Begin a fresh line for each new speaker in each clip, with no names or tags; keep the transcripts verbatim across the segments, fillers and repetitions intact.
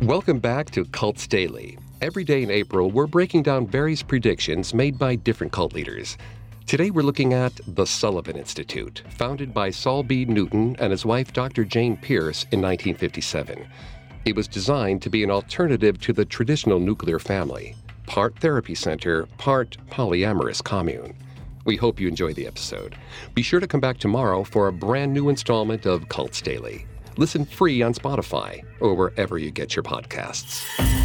Welcome back to Cults Daily. Every day in April, we're breaking down various predictions made by different cult leaders. Today, we're looking at the Sullivan Institute, founded by Saul B. Newton and his wife, Doctor Jane Pierce, in nineteen fifty-seven. It was designed to be an alternative to the traditional nuclear family, part therapy center, part polyamorous commune. We hope you enjoy the episode. Be sure to come back tomorrow for a brand new installment of Cults Daily. Listen free on Spotify or wherever you get your podcasts.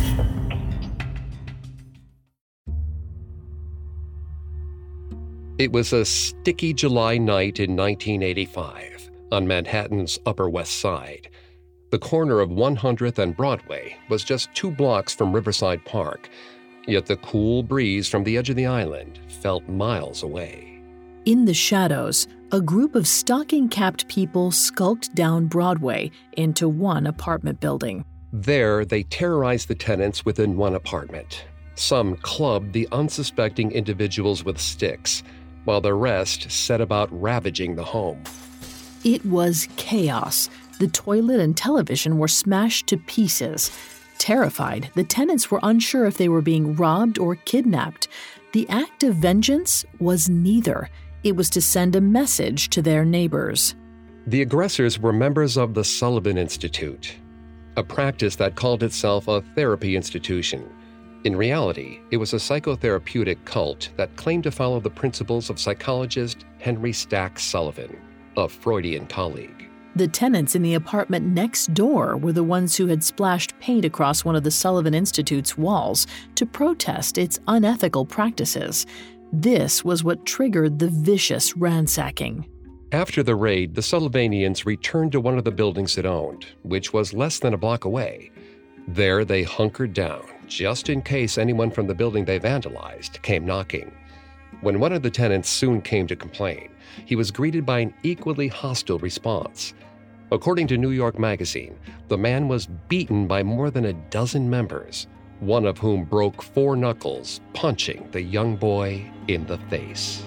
It was a sticky July night in nineteen eighty-five on Manhattan's Upper West Side. The corner of one hundredth and Broadway was just two blocks from Riverside Park, yet the cool breeze from the edge of the island felt miles away.
In the shadows, a group of stocking-capped people skulked down Broadway into one apartment building.
There, they terrorized the tenants within one apartment. Some clubbed the unsuspecting individuals with sticks, while the rest set about ravaging the home.
It was chaos. The toilet and television were smashed to pieces. Terrified, the tenants were unsure if they were being robbed or kidnapped. The act of vengeance was neither. It was to send a message to their neighbors.
The aggressors were members of the Sullivan Institute, a practice that called itself a therapy institution. In reality, it was a psychotherapeutic cult that claimed to follow the principles of psychologist Henry Stack Sullivan, a Freudian colleague.
The tenants in the apartment next door were the ones who had splashed paint across one of the Sullivan Institute's walls to protest its unethical practices. This was what triggered the vicious ransacking.
After the raid, the Sullivanians returned to one of the buildings it owned, which was less than a block away. There they hunkered down, just in case anyone from the building they vandalized came knocking. When one of the tenants soon came to complain, he was greeted by an equally hostile response. According to New York Magazine, the man was beaten by more than a dozen members, one of whom broke four knuckles, punching the young boy in the face.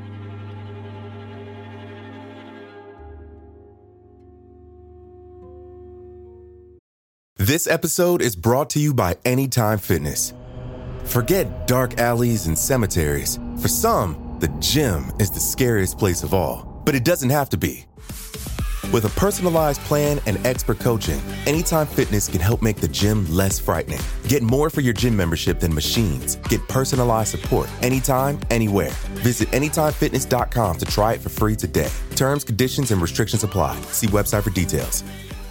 This episode is brought to you by Anytime Fitness. Forget dark alleys and cemeteries. For some, the gym is the scariest place of all, but it doesn't have to be. With a personalized plan and expert coaching, Anytime Fitness can help make the gym less frightening. Get more for your gym membership than machines. Get personalized support anytime, anywhere. Visit anytime fitness dot com to try it for free today. Terms, conditions, and restrictions apply. See website for details.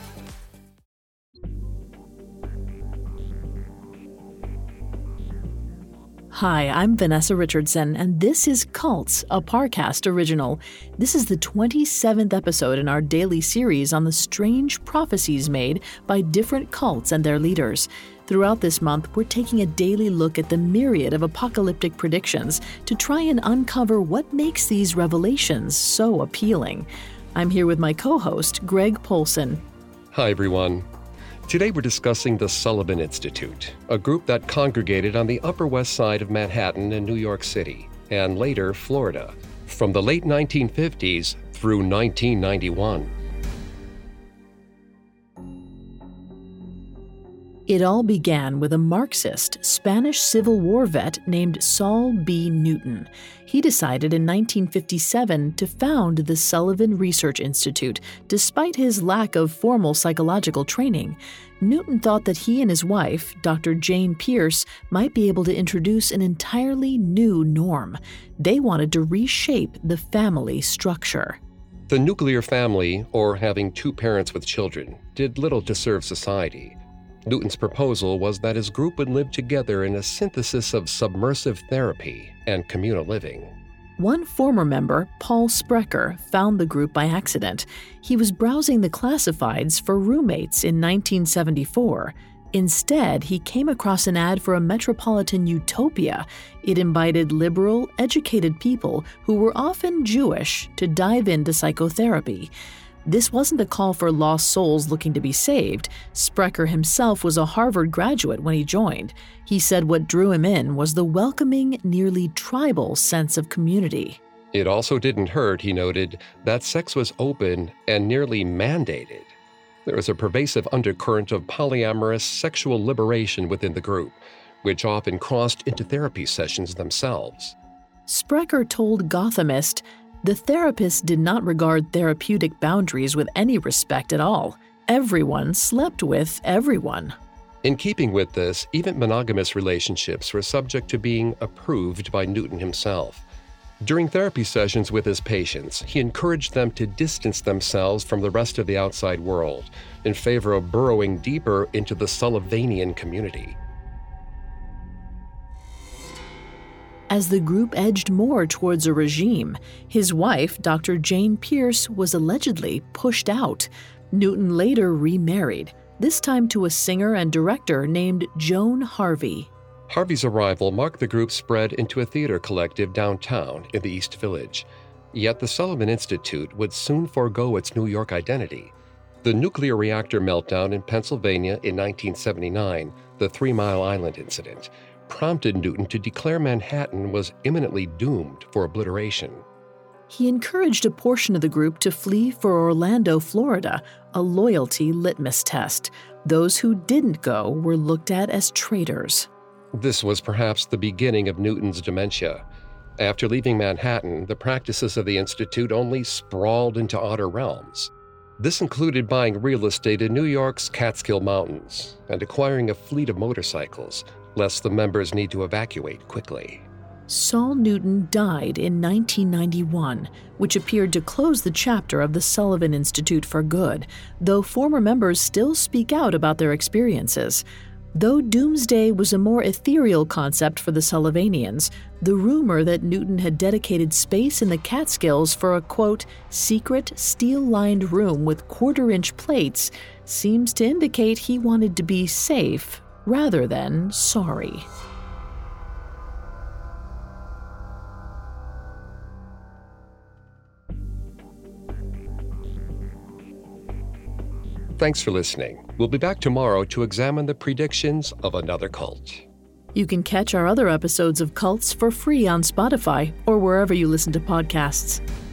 Hi, I'm Vanessa Richardson, and this is Cults, a Parcast original. This is the twenty-seventh episode in our daily series on the strange prophecies made by different cults and their leaders. Throughout this month, we're taking a daily look at the myriad of apocalyptic predictions to try and uncover what makes these revelations so appealing. I'm here with my co-host, Greg Polson.
Hi, everyone. Today we're discussing the Sullivan Institute, a group that congregated on the Upper West Side of Manhattan in New York City, and later Florida, from the late nineteen fifties through nineteen ninety-one.
It all began with a Marxist, Spanish Civil War vet named Saul B. Newton. He decided in nineteen fifty-seven to found the Sullivan Research Institute, despite his lack of formal psychological training. Newton thought that he and his wife, Doctor Jane Pierce, might be able to introduce an entirely new norm. They wanted to reshape the family structure.
The nuclear family, or having two parents with children, did little to serve society. Newton's proposal was that his group would live together in a synthesis of submersive therapy and communal living.
One former member, Paul Sprecher, found the group by accident. He was browsing the classifieds for roommates in nineteen seventy-four. Instead, he came across an ad for a metropolitan utopia. It invited liberal, educated people who were often Jewish to dive into psychotherapy. This wasn't a call for lost souls looking to be saved. Sprecher himself was a Harvard graduate when he joined. He said what drew him in was the welcoming, nearly tribal sense of community.
It also didn't hurt, he noted, that sex was open and nearly mandated. There is a pervasive undercurrent of polyamorous sexual liberation within the group, which often crossed into therapy sessions themselves.
Sprecher told Gothamist, the therapists did not regard therapeutic boundaries with any respect at all. Everyone slept with everyone.
In keeping with this, even monogamous relationships were subject to being approved by Newton himself. During therapy sessions with his patients, he encouraged them to distance themselves from the rest of the outside world in favor of burrowing deeper into the Sullivanian community.
As the group edged more towards a regime, his wife, Doctor Jane Pierce, was allegedly pushed out. Newton later remarried, this time to a singer and director named Joan Harvey.
Harvey's arrival marked the group's spread into a theater collective downtown in the East Village. Yet the Sullivan Institute would soon forego its New York identity. The nuclear reactor meltdown in Pennsylvania in nineteen seventy-nine, the Three Mile Island incident, prompted Newton to declare Manhattan was imminently doomed for obliteration.
He encouraged a portion of the group to flee for Orlando, Florida, a loyalty litmus test. Those who didn't go were looked at as traitors.
This was perhaps the beginning of Newton's dementia. After leaving Manhattan, the practices of the Institute only sprawled into outer realms. This included buying real estate in New York's Catskill Mountains and acquiring a fleet of motorcycles, lest the members need to evacuate quickly.
Saul Newton died in nineteen ninety-one, which appeared to close the chapter of the Sullivan Institute for good, though former members still speak out about their experiences. Though doomsday was a more ethereal concept for the Sullivanians, the rumor that Newton had dedicated space in the Catskills for a, quote, secret steel-lined room with quarter-inch plates seems to indicate he wanted to be safe rather than sorry.
Thanks for listening. We'll be back tomorrow to examine the predictions of another cult.
You can catch our other episodes of Cults for free on Spotify or wherever you listen to podcasts.